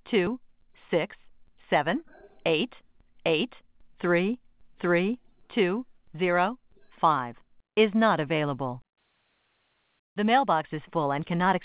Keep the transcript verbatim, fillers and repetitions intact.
two six seven eight eight three three two zero five is not available. The mailbox is full and cannot